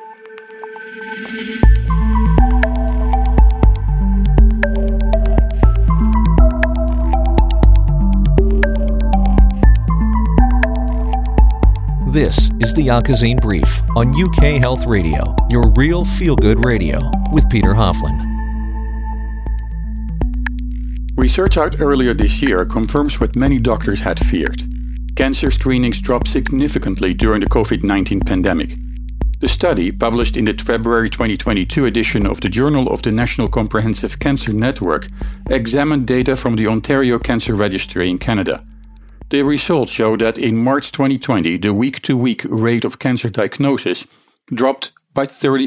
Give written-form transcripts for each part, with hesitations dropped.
This is the Oncozine Brief on UK Health Radio, your real feel-good radio, with Peter Hofland. Research out earlier this year confirms what many doctors had feared. Cancer screenings dropped significantly during the COVID-19 pandemic. The study, published in the February 2022 edition of the Journal of the National Comprehensive Cancer Network, examined data from the Ontario Cancer Registry in Canada. The results show that in March 2020, the week-to-week rate of cancer diagnosis dropped by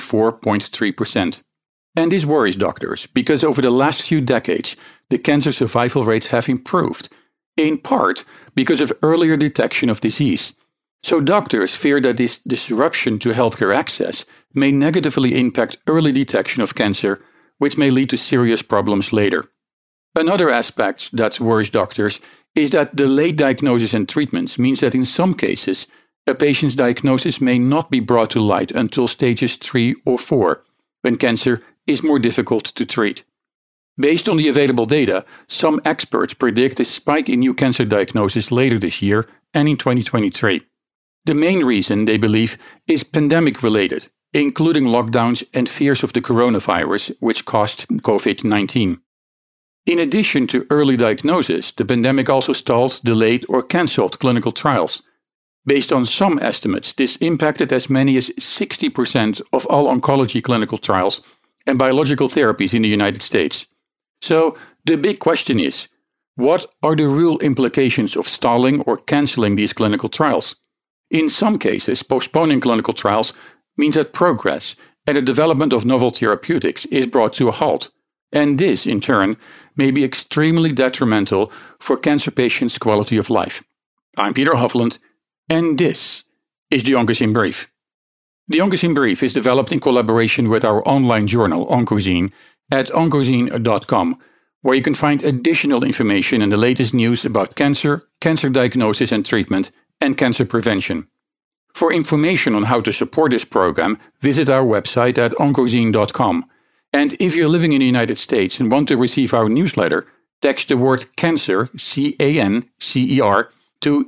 34.3%. And this worries doctors, because over the last few decades, the cancer survival rates have improved, in part because of earlier detection of disease. So doctors fear that this disruption to healthcare access may negatively impact early detection of cancer, which may lead to serious problems later. Another aspect that worries doctors is that delayed diagnosis and treatments means that in some cases, a patient's diagnosis may not be brought to light until stages 3 or 4, when cancer is more difficult to treat. Based on the available data, some experts predict a spike in new cancer diagnosis later this year and in 2023. The main reason, they believe, is pandemic-related, including lockdowns and fears of the coronavirus, which caused COVID-19. In addition to early diagnosis, the pandemic also stalled, delayed, or cancelled clinical trials. Based on some estimates, this impacted as many as 60% of all oncology clinical trials and biological therapies in the United States. So, the big question is, what are the real implications of stalling or cancelling these clinical trials? In some cases, postponing clinical trials means that progress and the development of novel therapeutics is brought to a halt. And this, in turn, may be extremely detrimental for cancer patients' quality of life. I'm Peter Hofland, and this is the Oncozine Brief. The Oncozine Brief is developed in collaboration with our online journal, Oncozine, at oncozine.com, where you can find additional information and the latest news about cancer, cancer diagnosis and treatment, and cancer prevention. For information on how to support this program, visit our website at oncozine.com. And if you're living in the United States and want to receive our newsletter, text the word cancer, CANCER, to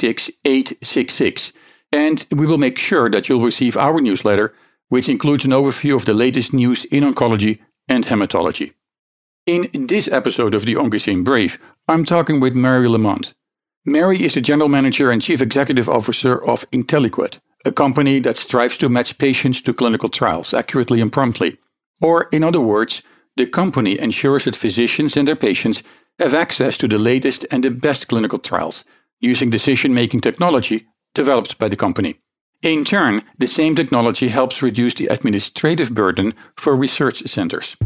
66866. And we will make sure that you'll receive our newsletter, which includes an overview of the latest news in oncology and hematology. In this episode of the Oncozine Brief, I'm talking with Mary Lamont. Mary is the General Manager and Chief Executive Officer of Intelliquid, a company that strives to match patients to clinical trials accurately and promptly. Or, in other words, the company ensures that physicians and their patients have access to the latest and the best clinical trials, using decision-making technology developed by the company. In turn, the same technology helps reduce the administrative burden for research centers.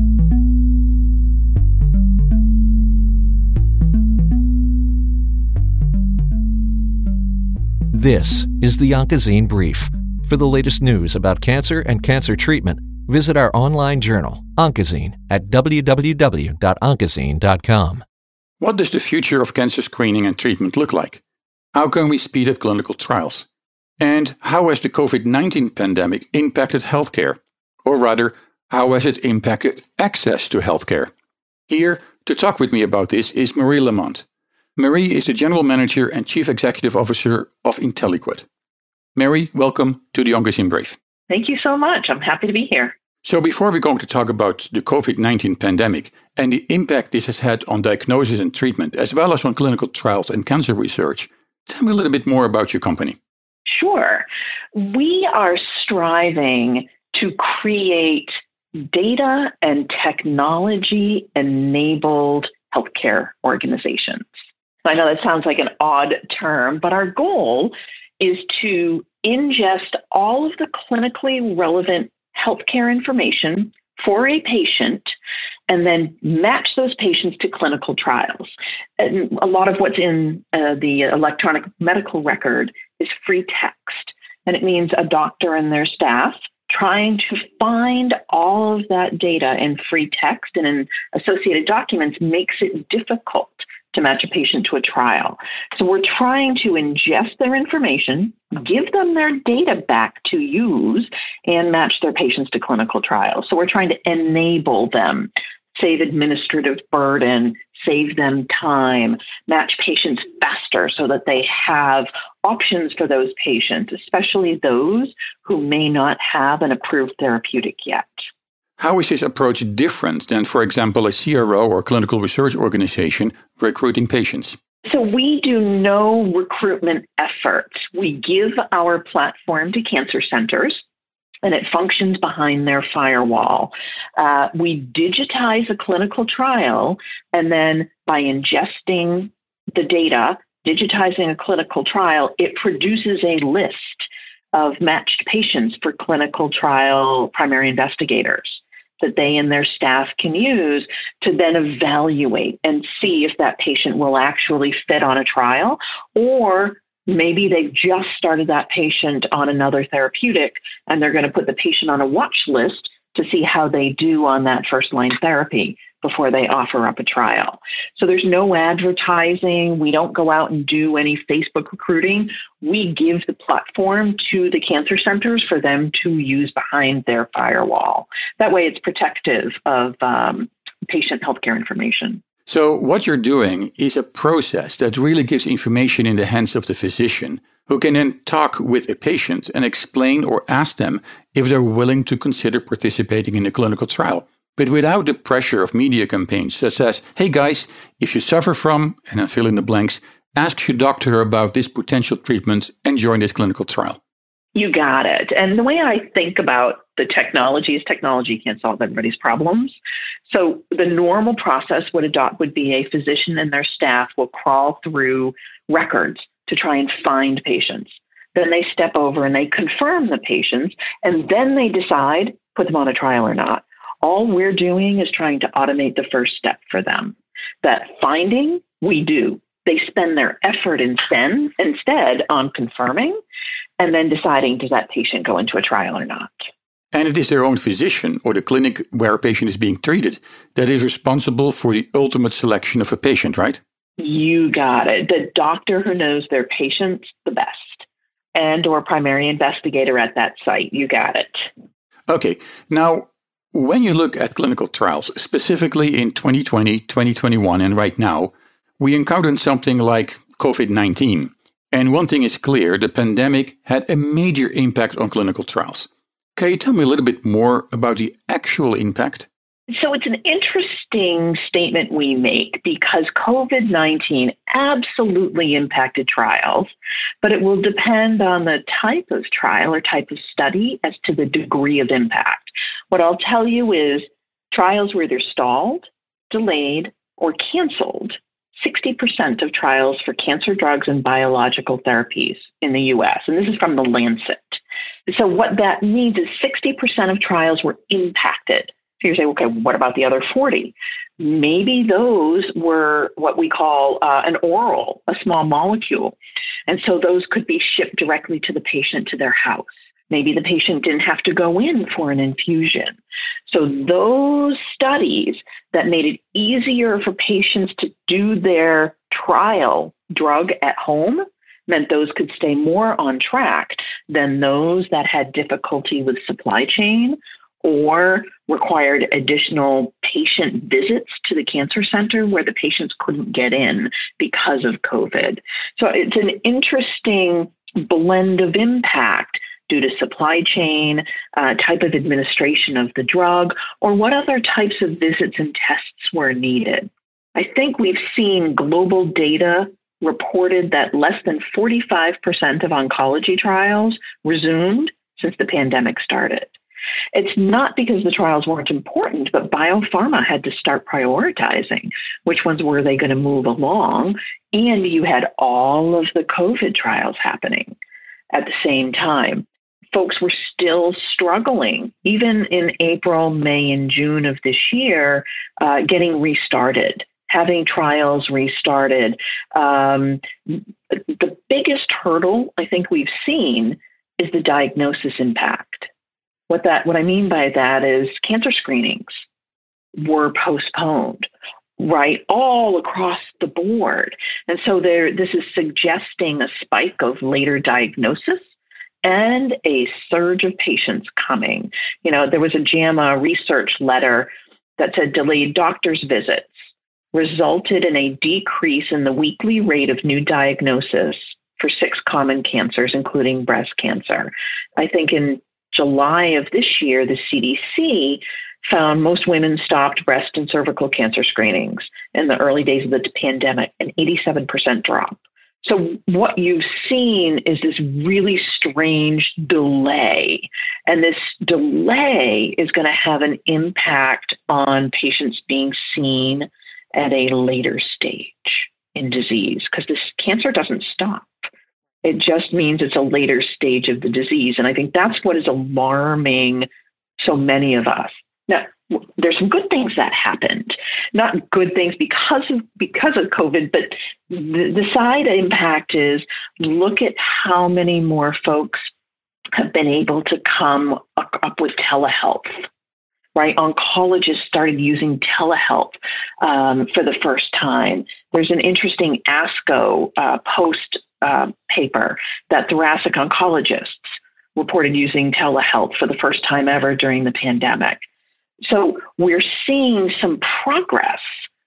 This is the Oncozine Brief. For the latest news about cancer and cancer treatment, visit our online journal, Oncozine, at www.oncozine.com. What does the future of cancer screening and treatment look like? How can we speed up clinical trials? And how has the COVID-19 pandemic impacted healthcare? Or rather, how has it impacted access to healthcare? Here, to talk with me about this, is Marie Lamont. Marie is the General Manager and Chief Executive Officer of Intelliquid. Mary, welcome to the Oncozine Brief. Thank you so much. I'm happy to be here. So before we're going to talk about the COVID-19 pandemic and the impact this has had on diagnosis and treatment, as well as on clinical trials and cancer research, tell me a little bit more about your company. Sure. We are striving to create data and technology-enabled healthcare organizations. I know that sounds like an odd term, but our goal is to ingest all of the clinically relevant healthcare information for a patient and then match those patients to clinical trials. And a lot of what's in the electronic medical record is free text. And it means a doctor and their staff trying to find all of that data in free text and in associated documents makes it difficult to match a patient to a trial. So we're trying to ingest their information, give them their data back to use, and match their patients to clinical trials. So we're trying to enable them, save administrative burden, save them time, match patients faster so that they have options for those patients, especially those who may not have an approved therapeutic yet. How is this approach different than, for example, a CRO or clinical research organization recruiting patients? So we do no recruitment efforts. We give our platform to cancer centers, and it functions behind their firewall. We digitize a clinical trial, and then by ingesting the data, digitizing a clinical trial, it produces a list of matched patients for clinical trial primary investigators that they and their staff can use to then evaluate and see if that patient will actually fit on a trial, or maybe they've just started that patient on another therapeutic and they're going to put the patient on a watch list to see how they do on that first line therapy before they offer up a trial. So there's no advertising. We don't go out and do any Facebook recruiting. We give the platform to the cancer centers for them to use behind their firewall. That way it's protective of patient healthcare information. So what you're doing is a process that really gives information in the hands of the physician, who can then talk with a patient and explain or ask them if they're willing to consider participating in a clinical trial, but without the pressure of media campaigns such as, hey guys, if you suffer from, and then fill in the blanks, ask your doctor about this potential treatment and join this clinical trial. You got it. And the way I think about the technology is technology can't solve everybody's problems. So the normal process would be a physician and their staff will crawl through records to try and find patients. Then they step over and they confirm the patients, and then they decide, put them on a trial or not. All we're doing is trying to automate the first step for them. That finding, we do. They spend their effort instead on confirming and then deciding, does that patient go into a trial or not? And it is their own physician or the clinic where a patient is being treated that is responsible for the ultimate selection of a patient, right? You got it. The doctor who knows their patients the best and or primary investigator at that site. You got it. Okay. Now, when you look at clinical trials, specifically in 2020, 2021, and right now, we encountered something like COVID-19. And one thing is clear, the pandemic had a major impact on clinical trials. Can you tell me a little bit more about the actual impact? So it's an interesting statement we make because COVID-19 absolutely impacted trials, but it will depend on the type of trial or type of study as to the degree of impact. What I'll tell you is trials were either stalled, delayed, or canceled. 60% of trials for cancer drugs and biological therapies in the US, and this is from the Lancet. So what that means is 60% of trials were impacted. So you say, okay, what about the other 40? Maybe those were what we call an oral, a small molecule. And so those could be shipped directly to the patient to their house. Maybe the patient didn't have to go in for an infusion. So those studies that made it easier for patients to do their trial drug at home meant those could stay more on track than those that had difficulty with supply chain or required additional patient visits to the cancer center where the patients couldn't get in because of COVID. So it's an interesting blend of impact due to supply chain, type of administration of the drug, or what other types of visits and tests were needed. I think we've seen global data reported that less than 45% of oncology trials resumed since the pandemic started. It's not because the trials weren't important, but biopharma had to start prioritizing which ones were they going to move along, and you had all of the COVID trials happening at the same time. Folks were still struggling, even in April, May, and June of this year, getting restarted, having trials restarted. The biggest hurdle I think we've seen is the diagnosis impact. What I mean by that is cancer screenings were postponed, right, all across the board. And so this is suggesting a spike of later diagnosis and a surge of patients coming. There was a JAMA research letter that said delayed doctor's visits resulted in a decrease in the weekly rate of new diagnosis for 6 common cancers, including breast cancer. I think in July of this year, the CDC found most women stopped breast and cervical cancer screenings in the early days of the pandemic, an 87% drop. So what you've seen is this really strange delay. And this delay is going to have an impact on patients being seen at a later stage in disease, because this cancer doesn't stop. It just means it's a later stage of the disease. And I think that's what is alarming so many of us. Now, there's some good things that happened, not good things because of COVID, but the side impact is look at how many more folks have been able to come up with telehealth, right? Oncologists started using telehealth for the first time. There's an interesting ASCO post paper that thoracic oncologists reported using telehealth for the first time ever during the pandemic. So we're seeing some progress,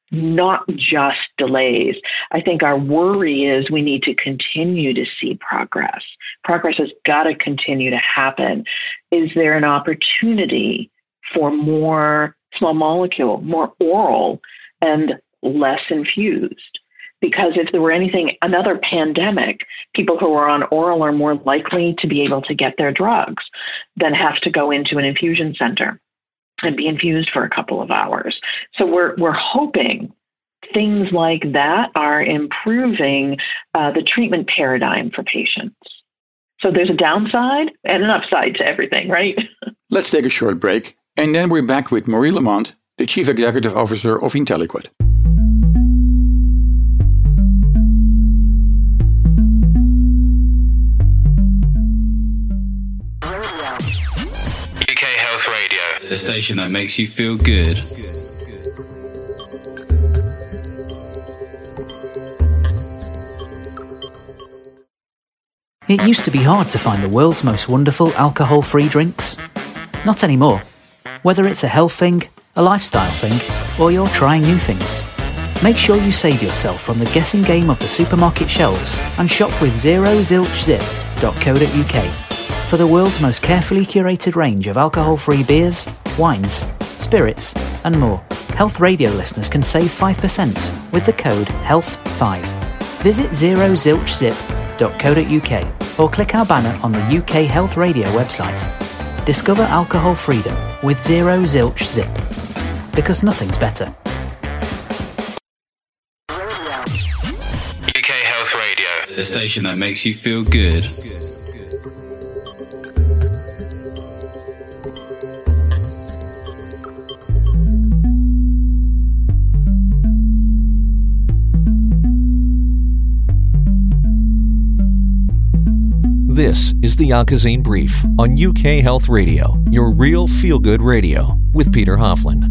not just delays. I think our worry is we need to continue to see progress. Progress has got to continue to happen. Is there an opportunity for more small molecule, more oral, and less infused? Because if there were another pandemic, people who are on oral are more likely to be able to get their drugs than have to go into an infusion center and be infused for a couple of hours. So we're hoping things like that are improving the treatment paradigm for patients. So there's a downside and an upside to everything, right? Let's take a short break, and then we're back with Marie Lamont, the Chief Executive Officer of Inteliquid. The station that makes you feel good. It used to be hard to find the world's most wonderful alcohol-free drinks. Not anymore. Whether it's a health thing, a lifestyle thing, or you're trying new things, make sure you save yourself from the guessing game of the supermarket shelves and shop with ZeroZilchZip.co.uk for the world's most carefully curated range of alcohol-free beers, wines, spirits, and more. Health Radio listeners can save 5% with the code HEALTH5. Visit ZeroZilchZip.co.uk or click our banner on the UK Health Radio website. Discover alcohol freedom with Zero Zilch Zip, because nothing's better. UK Health Radio, the station that makes you feel good. This is the Oncozine Brief on UK Health Radio, your real feel-good radio, with Peter Hofland.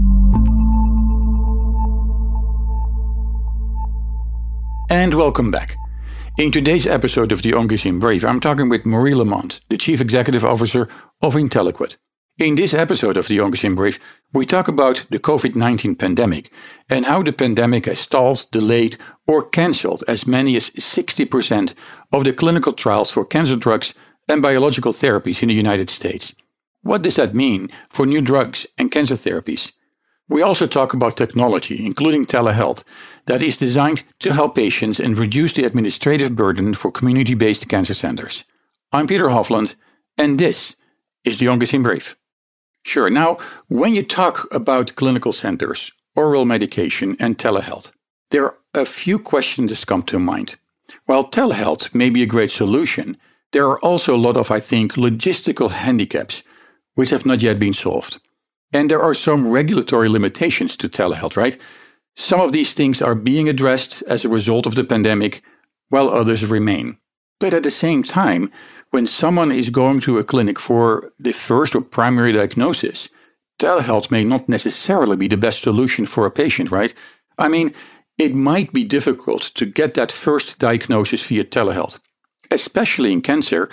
And welcome back. In today's episode of the Oncozine Brief, I'm talking with Marie Lamont, the Chief Executive Officer of Inteliquid. In this episode of the Oncozine Brief, we talk about the COVID-19 pandemic and how the pandemic has stalled, delayed, or cancelled as many as 60% of the clinical trials for cancer drugs and biological therapies in the United States. What does that mean for new drugs and cancer therapies? We also talk about technology, including telehealth, that is designed to help patients and reduce the administrative burden for community-based cancer centers. I'm Peter Hofland, and this is the Oncozine Brief. Sure, now, when you talk about clinical centers, oral medication, and telehealth, there are a few questions that come to mind. While telehealth may be a great solution, there are also a lot of, I think, logistical handicaps which have not yet been solved. And there are some regulatory limitations to telehealth, right? Some of these things are being addressed as a result of the pandemic, while others remain. But at the same time, when someone is going to a clinic for the first or primary diagnosis, telehealth may not necessarily be the best solution for a patient, right? I mean, it might be difficult to get that first diagnosis via telehealth, especially in cancer,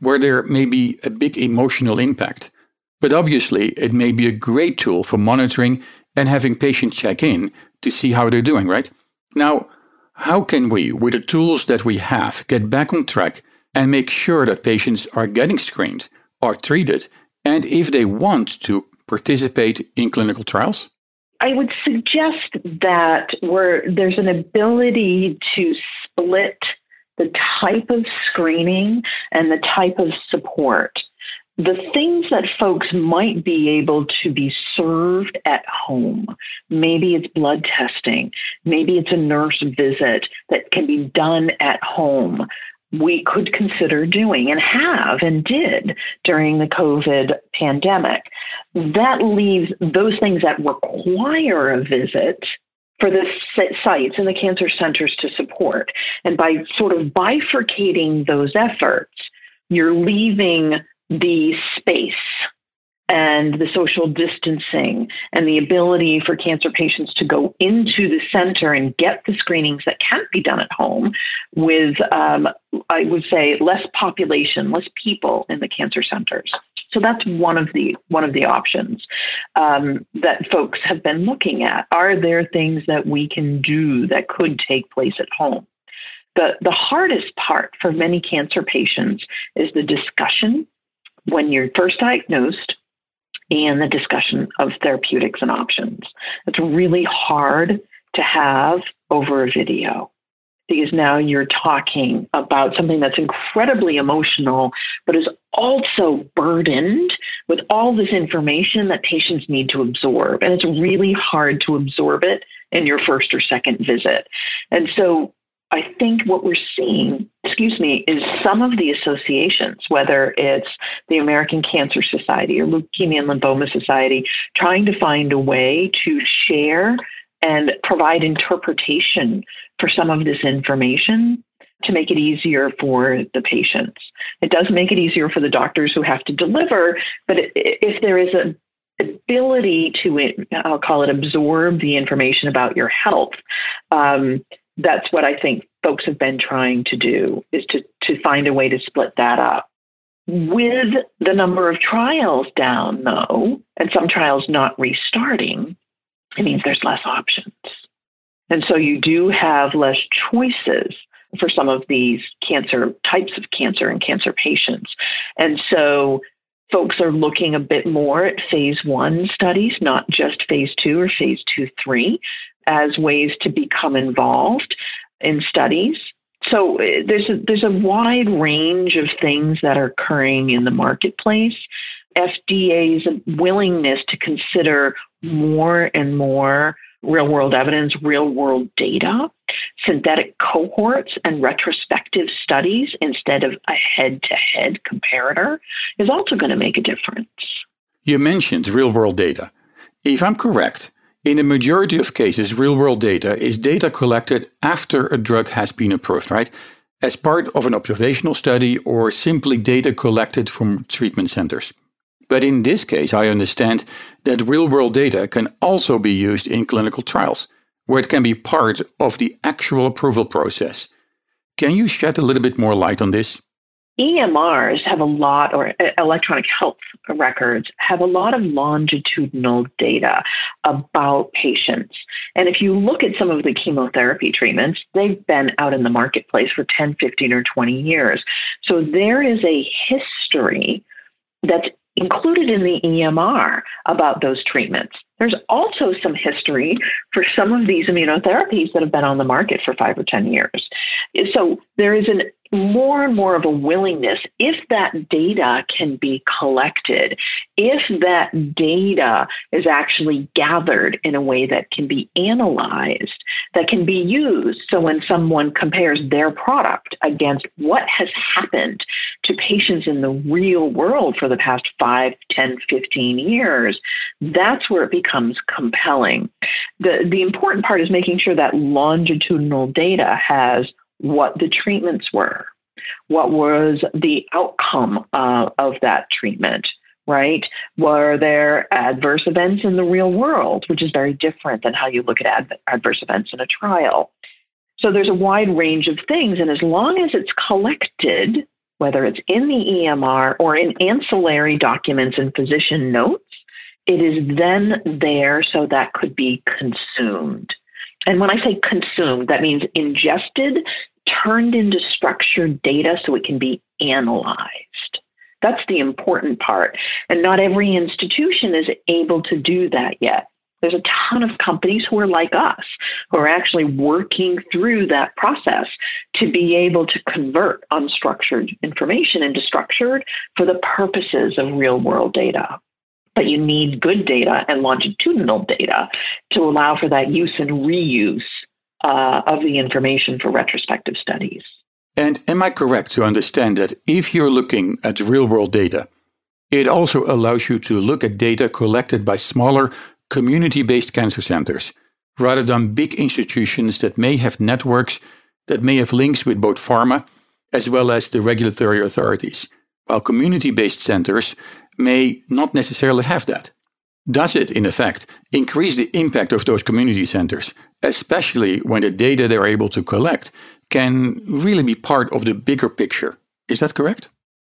where there may be a big emotional impact. But obviously, it may be a great tool for monitoring and having patients check in to see how they're doing, right? Now, how can we, with the tools that we have, get back on track and make sure that patients are getting screened, are treated, and if they want to participate in clinical trials? I would suggest that where there's an ability to split the type of screening and the type of support. The things that folks might be able to be served at home, maybe it's blood testing, maybe it's a nurse visit that can be done at home, we could consider doing and have and did during the COVID pandemic. That leaves those things that require a visit for the sites and the cancer centers to support. And by sort of bifurcating those efforts, you're leaving the space and the social distancing and the ability for cancer patients to go into the center and get the screenings that can't be done at home with, I would say, less population, less people in the cancer centers. So that's one of the options that folks have been looking at. Are there things that we can do that could take place at home? The hardest part for many cancer patients is the discussion when you're first diagnosed and the discussion of therapeutics and options. It's really hard to have over a video because now you're talking about something that's incredibly emotional, but is also burdened with all this information that patients need to absorb. And it's really hard to absorb it in your first or second visit. And so I think what we're seeing, is some of the associations, whether it's the American Cancer Society or Leukemia and Lymphoma Society, trying to find a way to share and provide interpretation for some of this information to make it easier for the patients. It does make it easier for the doctors who have to deliver, but if there is an ability to, I'll call it, absorb the information about your health, that's what I think folks have been trying to do, is to find a way to split that up. With the number of trials down, though, and some trials not restarting, it means there's less options. And so you do have less choices for some of these types of cancer and cancer patients. And so folks are looking a bit more at phase 1 studies, not just phase 2 or phase 2-3, as ways to become involved in studies. So there's a wide range of things that are occurring in the marketplace. FDA's willingness to consider more and more real-world evidence, real-world data, synthetic cohorts, and retrospective studies instead of a head-to-head comparator is also going to make a difference. You mentioned real-world data. If I'm correct, in the majority of cases, real-world data is data collected after a drug has been approved, right? As part of an observational study or simply data collected from treatment centers. But in this case, I understand that real-world data can also be used in clinical trials, where it can be part of the actual approval process. Can you shed a little bit more light on this? EMRs have a lot, or electronic health records have a lot of longitudinal data about patients. And if you look at some of the chemotherapy treatments, they've been out in the marketplace for 10, 15, or 20 years. So there is a history that's included in the EMR about those treatments. There's also some history for some of these immunotherapies that have been on the market for 5 or 10 years. So there is more and more of a willingness, if that data can be collected, if that data is actually gathered in a way that can be analyzed, that can be used. So when someone compares their product against what has happened to patients in the real world for the past 5, 10, 15 years, that's where it becomes compelling. The important part is making sure that longitudinal data has what the treatments were, what was the outcome of that treatment, right? Were there adverse events in the real world, which is very different than how you look at adverse events in a trial. So there's a wide range of things, and as long as it's collected whether it's in the EMR or in ancillary documents and physician notes, it is then there so that could be consumed. And when I say consumed, that means ingested, turned into structured data so it can be analyzed. That's the important part. And not every institution is able to do that yet. There's a ton of companies who are like us, who are actually working through that process to be able to convert unstructured information into structured for the purposes of real-world data. But you need good data and longitudinal data to allow for that use and reuse of the information for retrospective studies. And am I correct to understand that if you're looking at real-world data, it also allows you to look at data collected by smaller community-based cancer centers, rather than big institutions that may have networks, that may have links with both pharma as well as the regulatory authorities, while community-based centers may not necessarily have that? Does it, in effect, increase the impact of those community centers, especially when the data they're able to collect can really be part of the bigger picture? Is that correct?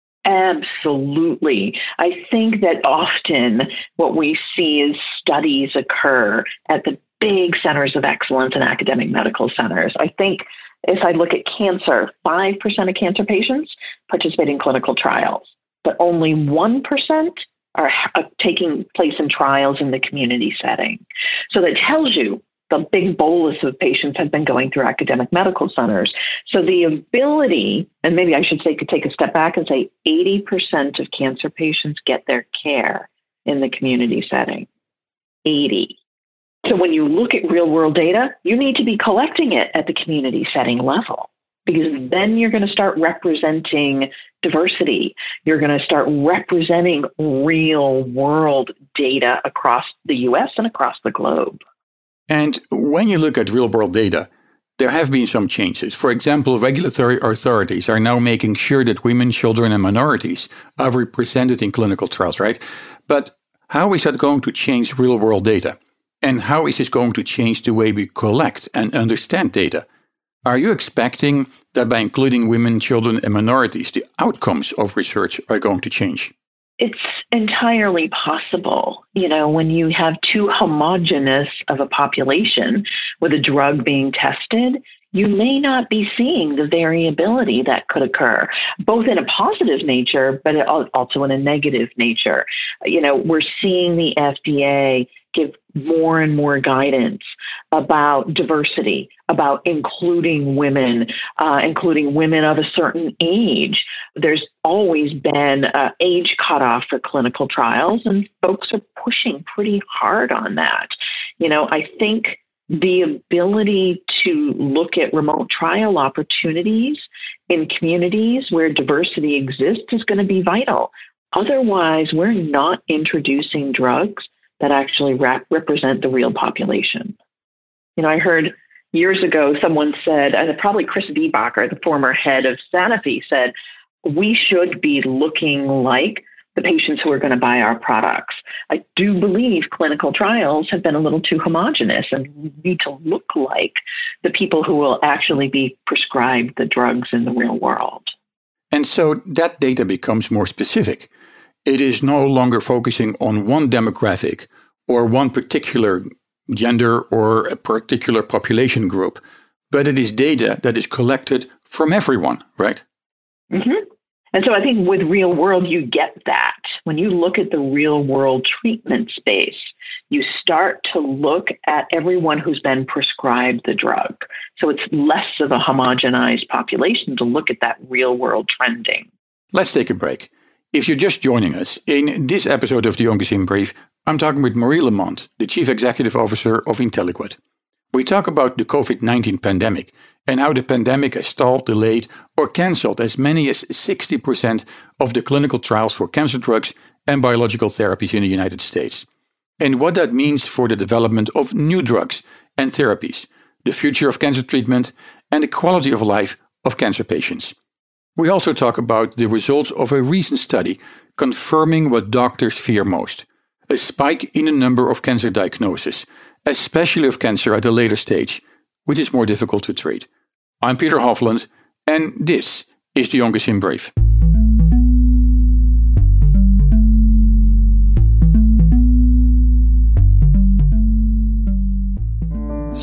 Absolutely. I think that often what we see is studies occur at the big centers of excellence and academic medical centers. I think if I look at cancer, 5% of cancer patients participate in clinical trials, but only 1% are taking place in trials in the community setting. So that tells you the big bolus of patients have been going through academic medical centers. So the ability, and maybe I should say, could take a step back and say 80% of cancer patients get their care in the community setting. 80. So when you look at real world data, you need to be collecting it at the community setting level, because then you're going to start representing diversity. You're going to start representing real world data across the US and across the globe. And when you look at real-world data, there have been some changes. For example, regulatory authorities are now making sure that women, children, and minorities are represented in clinical trials, right? But how is that going to change real-world data? And how is this going to change the way we collect and understand data? Are you expecting that by including women, children, and minorities, the outcomes of research are going to change? It's entirely possible. You know, when you have too homogeneous of a population with a drug being tested, you may not be seeing the variability that could occur, both in a positive nature, but also in a negative nature. You know, we're seeing the FDA give more and more guidance about diversity, about including women of a certain age. There's always been an age cutoff for clinical trials, and folks are pushing pretty hard on that. You know, I think the ability to look at remote trial opportunities in communities where diversity exists is going to be vital. Otherwise, we're not introducing drugs that actually represent the real population. You know, I heard years ago someone said, and probably Chris Viehbacher, the former head of Sanofi, said, we should be looking like the patients who are going to buy our products. I do believe clinical trials have been a little too homogenous and need to look like the people who will actually be prescribed the drugs in the real world. And so that data becomes more specific. It is no longer focusing on one demographic or one particular gender or a particular population group, but it is data that is collected from everyone, right? Mm-hmm. And so I think with real world, you get that. When you look at the real world treatment space, you start to look at everyone who's been prescribed the drug. So it's less of a homogenized population to look at that real world trending. Let's take a break. If you're just joining us, in this episode of the Oncogene Brief, I'm talking with Marie Lamont, the Chief Executive Officer of Intelliquid. We talk about the COVID-19 pandemic and how the pandemic has stalled, delayed, or cancelled as many as 60% of the clinical trials for cancer drugs and biological therapies in the United States, and what that means for the development of new drugs and therapies, the future of cancer treatment, and the quality of life of cancer patients. We also talk about the results of a recent study confirming what doctors fear most: a spike in the number of cancer diagnoses, especially of cancer at a later stage, which is more difficult to treat. I'm Peter Hofland, and this is the Oncogene Brief.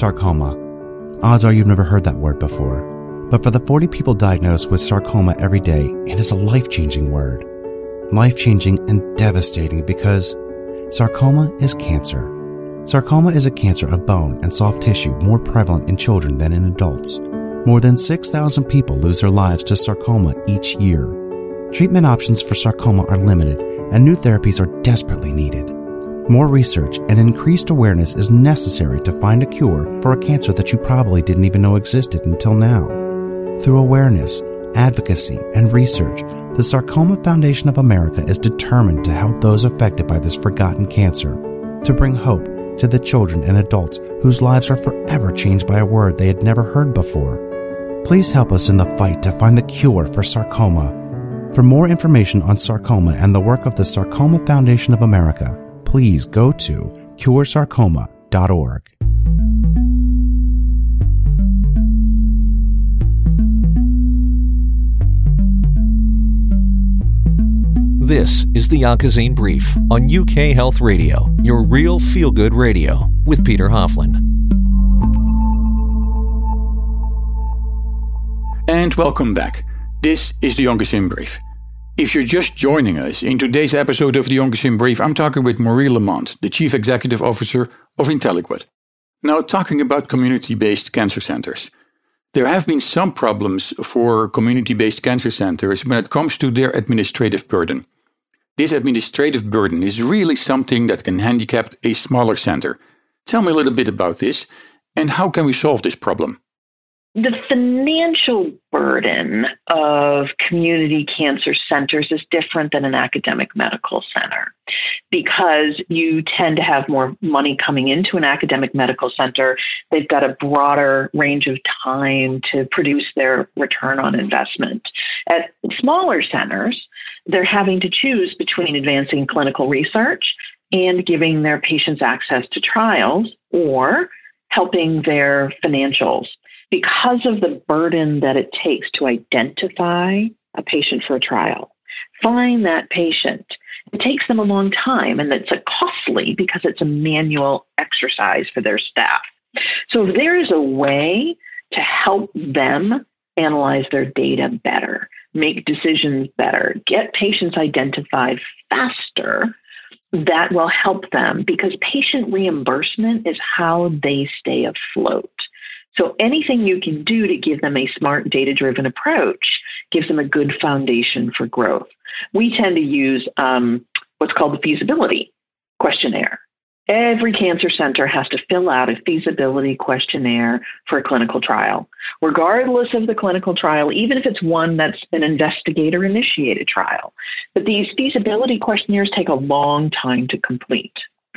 Sarcoma. Odds are you've never heard that word before. But for the 40 people diagnosed with sarcoma every day, it is a life-changing word. Life-changing and devastating because sarcoma is cancer. Sarcoma is a cancer of bone and soft tissue more prevalent in children than in adults. More than 6,000 people lose their lives to sarcoma each year. Treatment options for sarcoma are limited, and new therapies are desperately needed. More research and increased awareness is necessary to find a cure for a cancer that you probably didn't even know existed until now. Through awareness, advocacy, and research, the Sarcoma Foundation of America is determined to help those affected by this forgotten cancer, to bring hope to the children and adults whose lives are forever changed by a word they had never heard before. Please help us in the fight to find the cure for sarcoma. For more information on sarcoma and the work of the Sarcoma Foundation of America, please go to curesarcoma.org. This is the Yonkazine Brief on UK Health Radio, your real feel-good radio, with Peter Hofland. And welcome back. This is the Yonkazine Brief. If you're just joining us, in today's episode of the Yonkazine Brief, I'm talking with Marie Lamont, the Chief Executive Officer of Intelliquid. Now, talking about community-based cancer centers. There have been some problems for community-based cancer centers when it comes to their administrative burden. This administrative burden is really something that can handicap a smaller center. Tell me a little bit about this, and how can we solve this problem? The financial burden of community cancer centers is different than an academic medical center because you tend to have more money coming into an academic medical center. They've got a broader range of time to produce their return on investment. At smaller centers, they're having to choose between advancing clinical research and giving their patients access to trials or helping their financials. Because of the burden that it takes to identify a patient for a trial, find that patient, it takes them a long time, and it's costly because it's a manual exercise for their staff. So if there is a way to help them analyze their data better, make decisions better, get patients identified faster, that will help them because patient reimbursement is how they stay afloat. So anything you can do to give them a smart, data-driven approach gives them a good foundation for growth. We tend to use what's called the feasibility questionnaire. Every cancer center has to fill out a feasibility questionnaire for a clinical trial, regardless of the clinical trial, even if it's one that's an investigator-initiated trial. But these feasibility questionnaires take a long time to complete.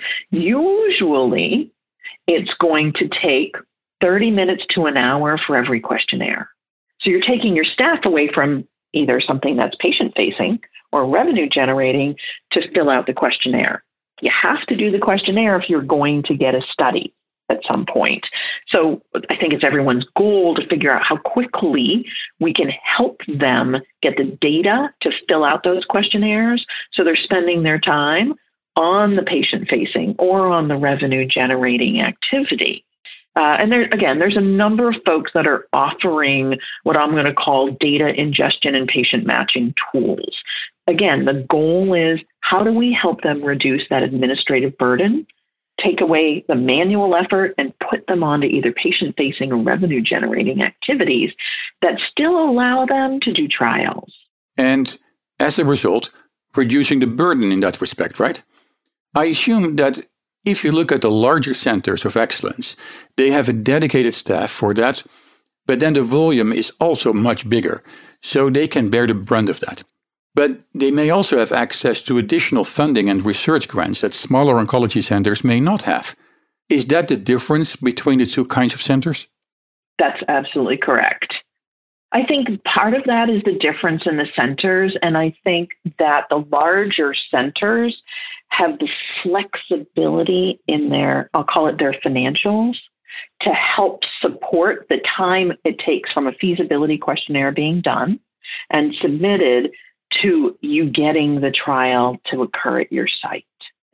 Usually, it's going to take 30 minutes to an hour for every questionnaire. So you're taking your staff away from either something that's patient-facing or revenue-generating to fill out the questionnaire. You have to do the questionnaire if you're going to get a study at some point. So I think it's everyone's goal to figure out how quickly we can help them get the data to fill out those questionnaires so they're spending their time on the patient-facing or on the revenue-generating activity. And there's a number of folks that are offering what I'm going to call data ingestion and patient matching tools. Again, the goal is how do we help them reduce that administrative burden, take away the manual effort, and put them onto either patient-facing or revenue-generating activities that still allow them to do trials. And as a result, reducing the burden in that respect, right? I assume that if you look at the larger centers of excellence, they have a dedicated staff for that, but then the volume is also much bigger, so they can bear the brunt of that. But they may also have access to additional funding and research grants that smaller oncology centers may not have. Is that the difference between the two kinds of centers? That's absolutely correct. I think part of that is the difference in the centers, and I think that the larger centers have the flexibility in their, I'll call it their financials, to help support the time it takes from a feasibility questionnaire being done and submitted to you getting the trial to occur at your site.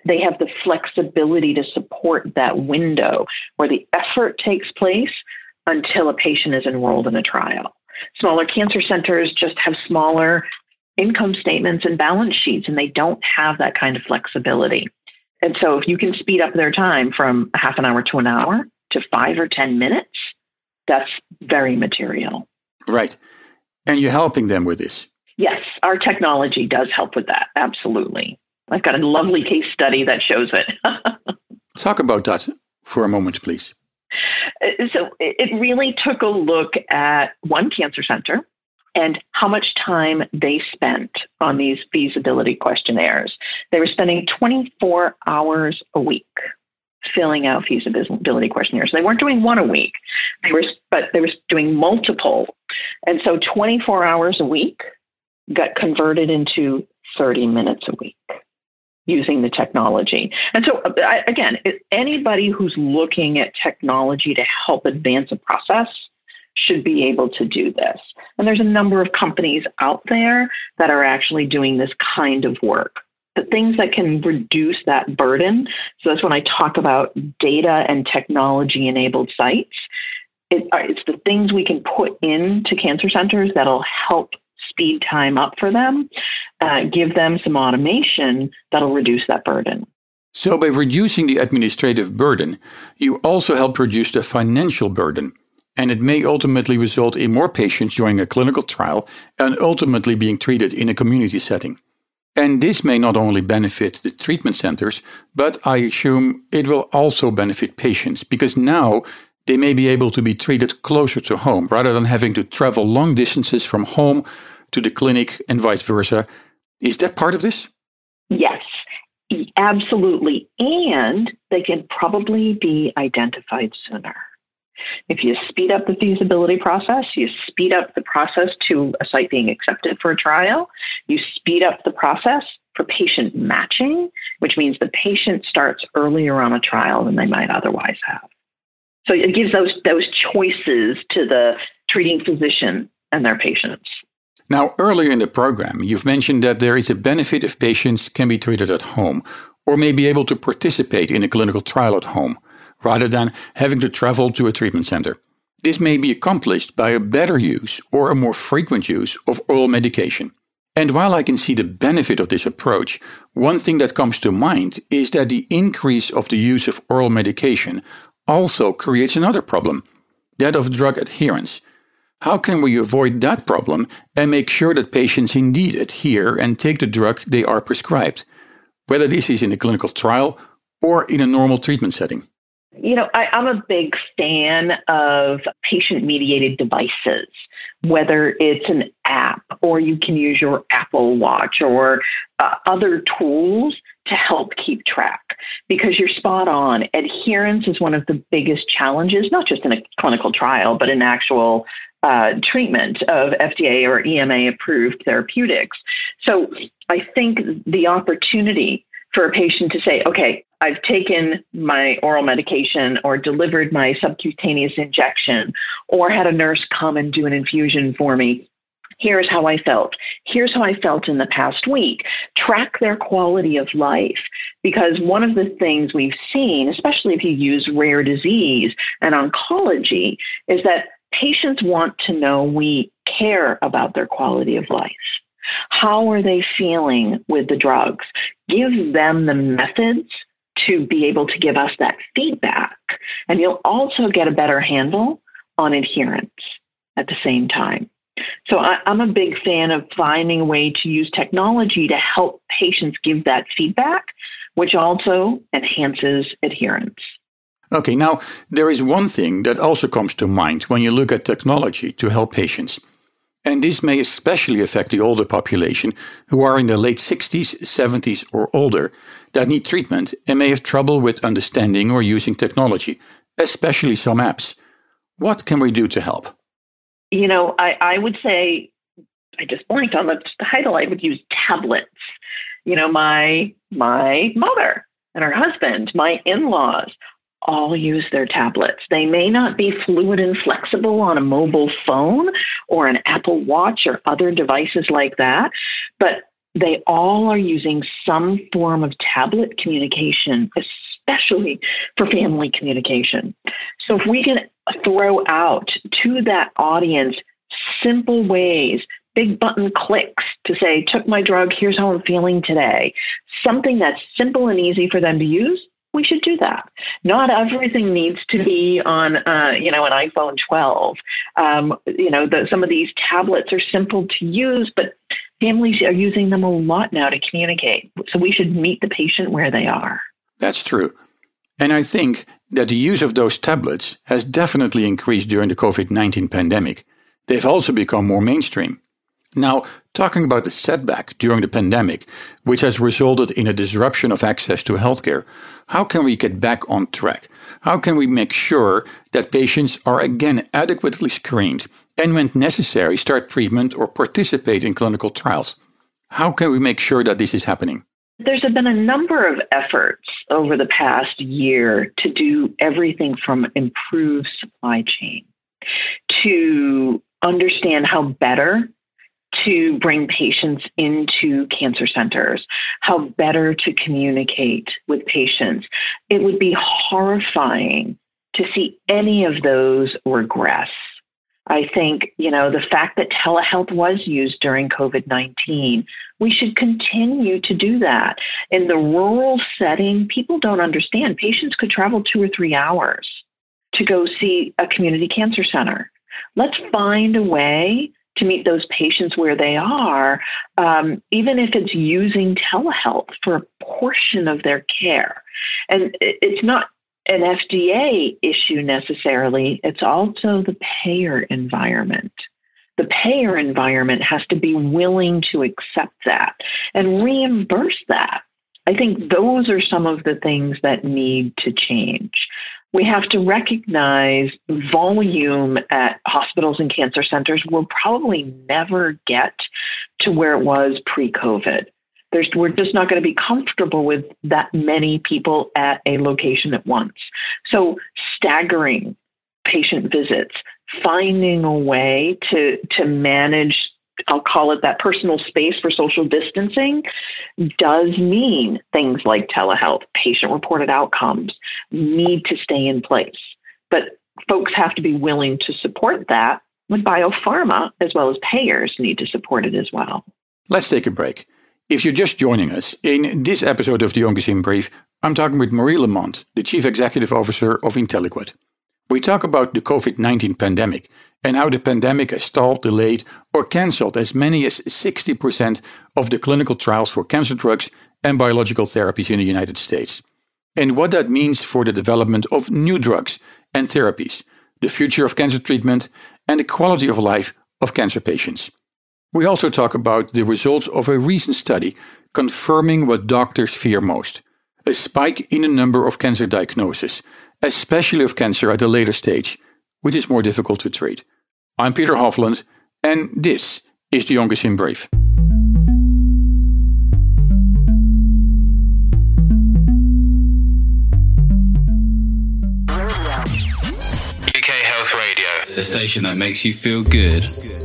they have the flexibility to support that window where the effort takes place until a patient is enrolled in a trial. Smaller cancer centers just have smaller income statements and balance sheets, and they don't have that kind of flexibility. And so if you can speed up their time from a half an hour to an hour to 5 or 10 minutes, that's very material. Right. And you're helping them with this. Yes, our technology does help with that. Absolutely. I've got a lovely case study that shows it. Talk about that for a moment, please. So it really took a look at one cancer center and how much time they spent on these feasibility questionnaires. They were spending 24 hours a week filling out feasibility questionnaires. They weren't doing one a week, but they were doing multiple. And so 24 hours a week got converted into 30 minutes a week using the technology. And so, again, anybody who's looking at technology to help advance a process should be able to do this. And there's a number of companies out there that are actually doing this kind of work. The things that can reduce that burden, so that's when I talk about data and technology-enabled sites, it's the things we can put into cancer centers that'll help speed time up for them, give them some automation that'll reduce that burden. So by reducing the administrative burden, you also help reduce the financial burden. And it may ultimately result in more patients joining a clinical trial and ultimately being treated in a community setting. And this may not only benefit the treatment centers, but I assume it will also benefit patients because now they may be able to be treated closer to home rather than having to travel long distances from home to the clinic and vice versa. Is that part of this? Yes, absolutely. And they can probably be identified sooner. If you speed up the feasibility process, you speed up the process to a site being accepted for a trial, you speed up the process for patient matching, which means the patient starts earlier on a trial than they might otherwise have. So it gives those choices to the treating physician and their patients. Now, earlier in the program, you've mentioned that there is a benefit if patients can be treated at home or may be able to participate in a clinical trial at home, rather than having to travel to a treatment center. This may be accomplished by a better use or a more frequent use of oral medication. And while I can see the benefit of this approach, one thing that comes to mind is that the increase of the use of oral medication also creates another problem, that of drug adherence. How can we avoid that problem and make sure that patients indeed adhere and take the drug they are prescribed, whether this is in a clinical trial or in a normal treatment setting? You know, I'm a big fan of patient-mediated devices, whether it's an app or you can use your Apple Watch or other tools to help keep track. Because you're spot on. Adherence is one of the biggest challenges, not just in a clinical trial, but in actual treatment of FDA or EMA-approved therapeutics. So I think the opportunity for a patient to say, okay, I've taken my oral medication or delivered my subcutaneous injection or had a nurse come and do an infusion for me. Here's how I felt. Here's how I felt in the past week. Track their quality of life. Because one of the things we've seen, especially if you use rare disease and oncology, is that patients want to know we care about their quality of life. How are they feeling with the drugs? Give them the methods to be able to give us that feedback. And you'll also get a better handle on adherence at the same time. So I'm a big fan of finding a way to use technology to help patients give that feedback, which also enhances adherence. Okay, now there is one thing that also comes to mind when you look at technology to help patients. And this may especially affect the older population who are in their late 60s, 70s, or older that need treatment and may have trouble with understanding or using technology, especially some apps. What can we do to help? You know, I would say, I just blanked on the title, I would use tablets. You know, my mother and her husband, my in-laws, all use their tablets. They may not be fluid and flexible on a mobile phone or an Apple Watch or other devices like that, but they all are using some form of tablet communication, especially for family communication. So if we can throw out to that audience simple ways, big button clicks to say, took my drug, here's how I'm feeling today, something that's simple and easy for them to use, we should do that. Not everything needs to be on, an iPhone 12. Some of these tablets are simple to use, but families are using them a lot now to communicate. So we should meet the patient where they are. That's true. And I think that the use of those tablets has definitely increased during the COVID-19 pandemic. They've also become more mainstream. Now, talking about the setback during the pandemic, which has resulted in a disruption of access to healthcare, how can we get back on track? How can we make sure that patients are again adequately screened and, when necessary, start treatment or participate in clinical trials? How can we make sure that this is happening? There's been a number of efforts over the past year to do everything from improve supply chain to understand how better to bring patients into cancer centers, how better to communicate with patients. It would be horrifying to see any of those regress. I think, the fact that telehealth was used during COVID-19, we should continue to do that. In the rural setting, people don't understand. Patients could travel 2 or 3 hours to go see a community cancer center. Let's find a way to meet those patients where they are, even if it's using telehealth for a portion of their care. And it's not an FDA issue necessarily, it's also the payer environment. The payer environment has to be willing to accept that and reimburse that. I think those are some of the things that need to change. We have to recognize volume at hospitals and cancer centers will probably never get to where it was pre-COVID. We're just not going to be comfortable with that many people at a location at once. So staggering patient visits, finding a way to manage, I'll call it that personal space for social distancing, does mean things like telehealth, patient-reported outcomes need to stay in place. But folks have to be willing to support that, when biopharma as well as payers need to support it as well. Let's take a break. If you're just joining us, in this episode of the Oncozine Brief, I'm talking with Marie Lamont, the Chief Executive Officer of Intelliquid. We talk about the COVID-19 pandemic and how the pandemic has stalled, delayed, or cancelled as many as 60% of the clinical trials for cancer drugs and biological therapies in the United States, and what that means for the development of new drugs and therapies, the future of cancer treatment, and the quality of life of cancer patients. We also talk about the results of a recent study confirming what doctors fear most: a spike in the number of cancer diagnoses, especially of cancer at a later stage, which is more difficult to treat. I'm Peter Hofland, and this is the Oncozine Brief. UK Health Radio, the station that makes you feel good.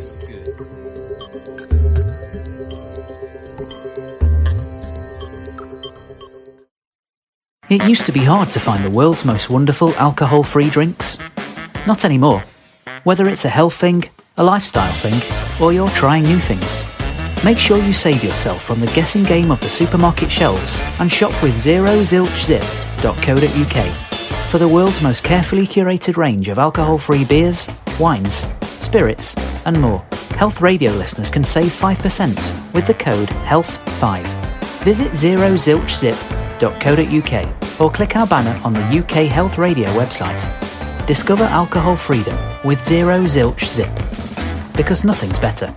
It used to be hard to find the world's most wonderful alcohol-free drinks. Not anymore. Whether it's a health thing, a lifestyle thing, or you're trying new things, make sure you save yourself from the guessing game of the supermarket shelves and shop with zerozilchzip.co.uk for the world's most carefully curated range of alcohol-free beers, wines, spirits, and more. Health Radio listeners can save 5% with the code HEALTH5. Visit zerozilchzip.co.uk or click our banner on the UK Health Radio website. Discover alcohol freedom with Zero Zilch Zip, because nothing's better.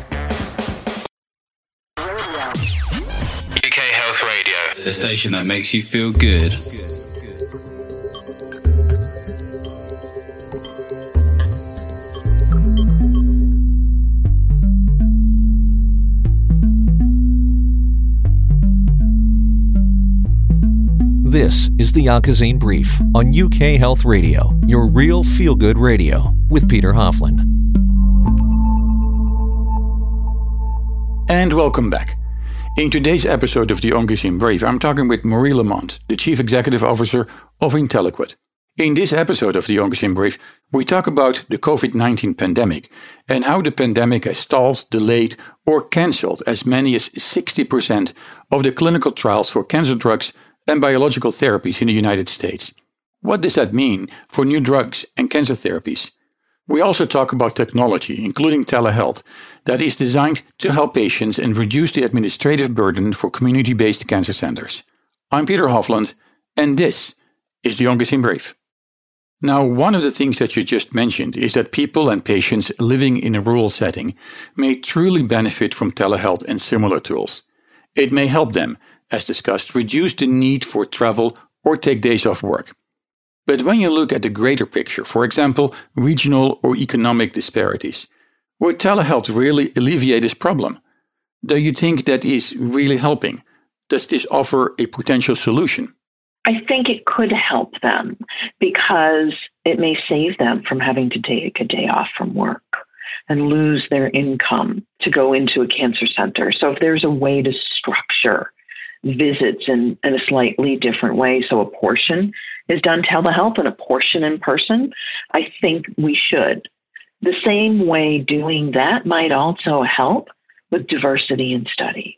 UK Health Radio, the station that makes you feel good. This is the Oncozine Brief on UK Health Radio, your real feel-good radio, with Peter Hofland. And welcome back. In today's episode of the Oncogene Brief, I'm talking with Marie Lamont, the Chief Executive Officer of Inteliquid. In this episode of the Oncogene Brief, we talk about the COVID-19 pandemic and how the pandemic has stalled, delayed, or cancelled as many as 60% of the clinical trials for cancer drugs and biological therapies in the United States. What does that mean for new drugs and cancer therapies? We also talk about technology, including telehealth, that is designed to help patients and reduce the administrative burden for community-based cancer centers. I'm Peter Hofland, and this is the Oncogene Brief. Now, one of the things that you just mentioned is that people and patients living in a rural setting may truly benefit from telehealth and similar tools. It may help them, as discussed, reduce the need for travel or take days off work. But when you look at the greater picture, for example, regional or economic disparities, would telehealth really alleviate this problem? Do you think that is really helping? Does this offer a potential solution? I think it could help them because it may save them from having to take a day off from work and lose their income to go into a cancer center. So if there's a way to structure visits in a slightly different way, so a portion is done telehealth and a portion in person, I think we should. The same way doing that might also help with diversity in studies.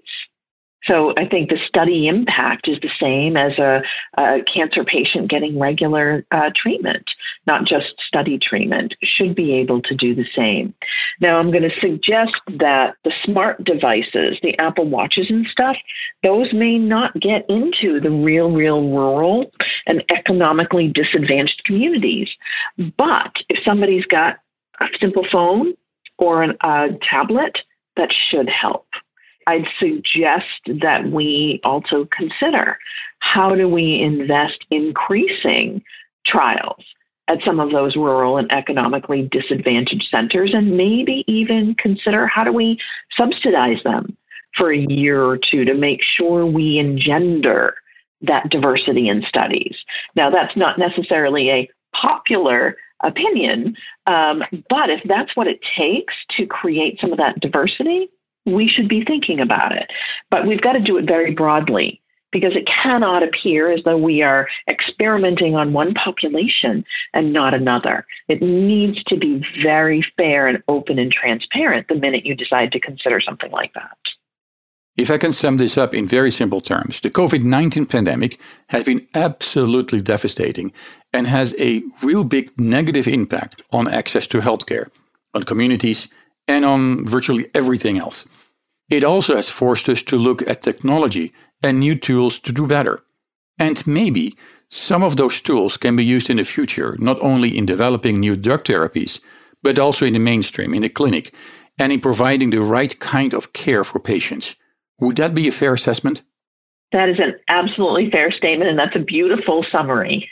So I think the study impact is the same as a cancer patient getting regular treatment, not just study treatment, should be able to do the same. Now, I'm going to suggest that the smart devices, the Apple Watches and stuff, those may not get into the real rural and economically disadvantaged communities. But if somebody's got a simple phone or a tablet, that should help. I'd suggest that we also consider how do we invest increasing trials at some of those rural and economically disadvantaged centers, and maybe even consider how do we subsidize them for a year or two to make sure we engender that diversity in studies. Now, that's not necessarily a popular opinion, but if that's what it takes to create some of that diversity, we should be thinking about it. But we've got to do it very broadly because it cannot appear as though we are experimenting on one population and not another. It needs to be very fair and open and transparent the minute you decide to consider something like that. If I can sum this up in very simple terms, the COVID-19 pandemic has been absolutely devastating and has a real big negative impact on access to healthcare, on communities, and on virtually everything else. It also has forced us to look at technology and new tools to do better. And maybe some of those tools can be used in the future, not only in developing new drug therapies, but also in the mainstream, in the clinic, and in providing the right kind of care for patients. Would that be a fair assessment? That is an absolutely fair statement, and that's a beautiful summary.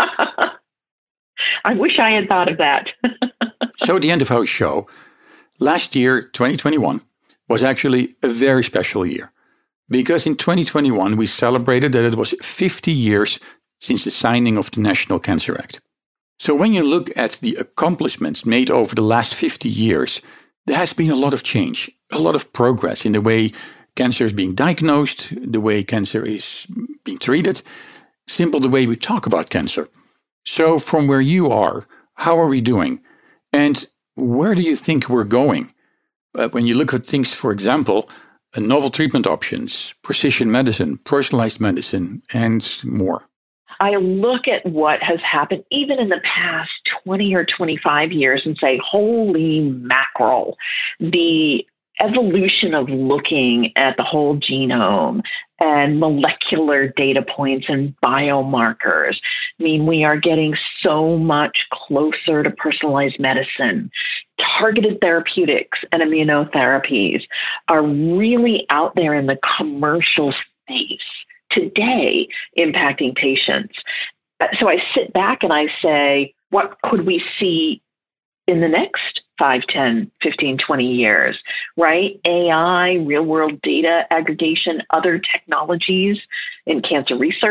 I wish I had thought of that. So at the end of our show, last year, 2021, was actually a very special year. Because in 2021, we celebrated that it was 50 years since the signing of the National Cancer Act. So when you look at the accomplishments made over the last 50 years, there has been a lot of change, a lot of progress in the way cancer is being diagnosed, the way cancer is being treated, simple the way we talk about cancer. So from where you are, how are we doing? And where do you think we're going? When you look at things, for example, novel treatment options, precision medicine, personalized medicine, and more. I look at what has happened even in the past 20 or 25 years and say, holy mackerel, the evolution of looking at the whole genome and molecular data points and biomarkers mean we are getting so much closer to personalized medicine. Targeted therapeutics and immunotherapies are really out there in the commercial space today impacting patients. So I sit back and I say, what could we see in the next 5, 10, 15, 20 years, right? AI, real-world data aggregation, other technologies in cancer research,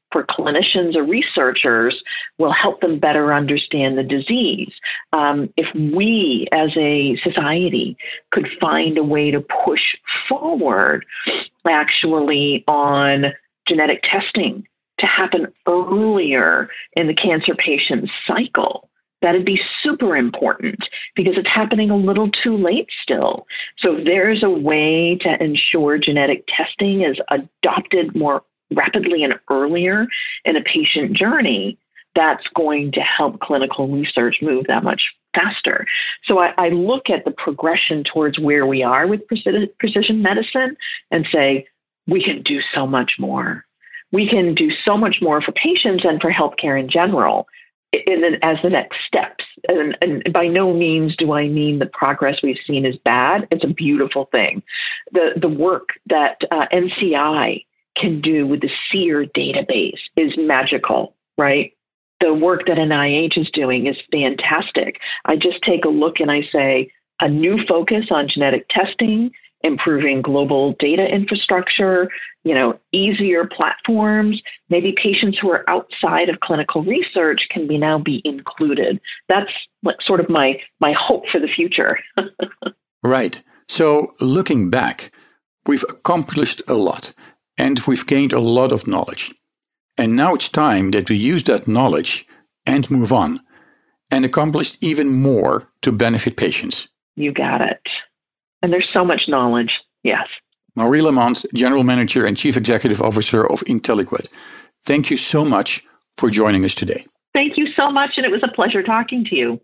for clinicians or researchers will help them better understand the disease. If we as a society could find a way to push forward actually on genetic testing to happen earlier in the cancer patient's cycle, that'd be super important because it's happening a little too late still. So if there's a way to ensure genetic testing is adopted more rapidly and earlier in a patient journey, that's going to help clinical research move that much faster. So I look at the progression towards where we are with precision medicine and say, we can do so much more. We can do so much more for patients and for healthcare in general as the next steps. And by no means do I mean the progress we've seen is bad. It's a beautiful thing. The work that NCI can do with the SEER database is magical, right? The work that NIH is doing is fantastic. I just take a look and I say, a new focus on genetic testing, improving global data infrastructure, easier platforms, maybe patients who are outside of clinical research can now be included. That's sort of my hope for the future. Right. So looking back, we've accomplished a lot and we've gained a lot of knowledge. And now it's time that we use that knowledge and move on and accomplish even more to benefit patients. You got it. And there's so much knowledge. Yes. Marie Lamont, General Manager and Chief Executive Officer of Intelliquid. Thank you so much for joining us today. Thank you so much. And it was a pleasure talking to you.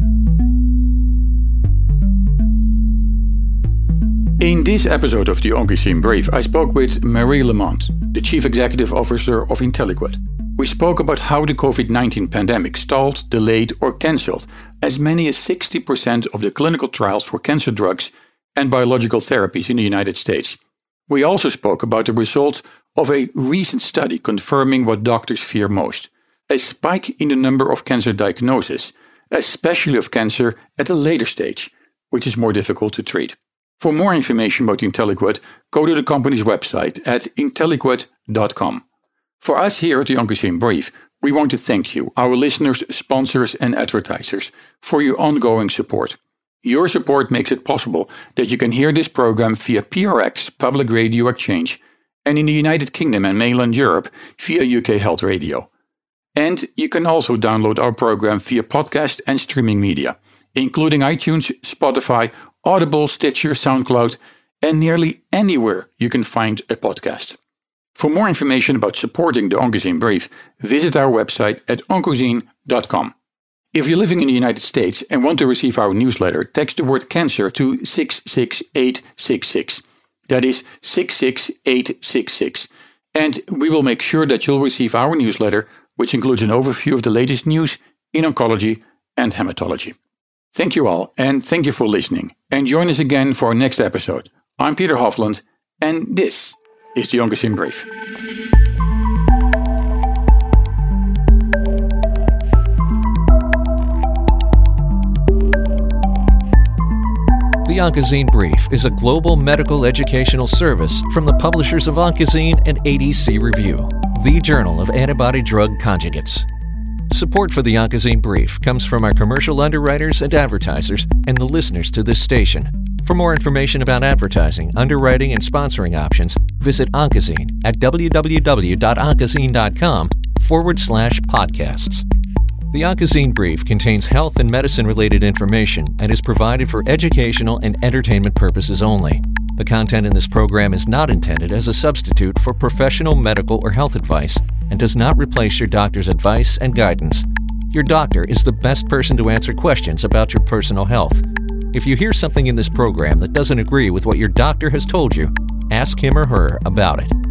In this episode of the Oncogene Brief, I spoke with Marie Lamont, the Chief Executive Officer of Intelliquid. We spoke about how the COVID-19 pandemic stalled, delayed, or cancelled as many as 60% of the clinical trials for cancer drugs and biological therapies in the United States. We also spoke about the results of a recent study confirming what doctors fear most: a spike in the number of cancer diagnoses, especially of cancer at a later stage, which is more difficult to treat. For more information about Intelliquid, go to the company's website at intelliquid.com. For us here at the Oncogene Brief, we want to thank you, our listeners, sponsors, and advertisers, for your ongoing support. Your support makes it possible that you can hear this program via PRX, Public Radio Exchange, and in the United Kingdom and mainland Europe via UK Health Radio. And you can also download our program via podcast and streaming media, including iTunes, Spotify, Audible, Stitcher, SoundCloud, and nearly anywhere you can find a podcast. For more information about supporting the Oncogene Brief, visit our website at oncogene.com. If you're living in the United States and want to receive our newsletter, text the word cancer to 66866. That is 66866. And we will make sure that you'll receive our newsletter, which includes an overview of the latest news in oncology and hematology. Thank you all, and thank you for listening. And join us again for our next episode. I'm Peter Hofland, and this is the Oncogene Brief. The Oncogene Brief is a global medical educational service from the publishers of Oncogene and ADC Review, the journal of antibody-drug conjugates. Support for the Oncogene Brief comes from our commercial underwriters and advertisers and the listeners to this station. For more information about advertising, underwriting, and sponsoring options, visit Oncogene at www.oncogene.com/podcasts. The Oncogene Brief contains health and medicine-related information and is provided for educational and entertainment purposes only. The content in this program is not intended as a substitute for professional medical or health advice and does not replace your doctor's advice and guidance. Your doctor is the best person to answer questions about your personal health. If you hear something in this program that doesn't agree with what your doctor has told you, ask him or her about it.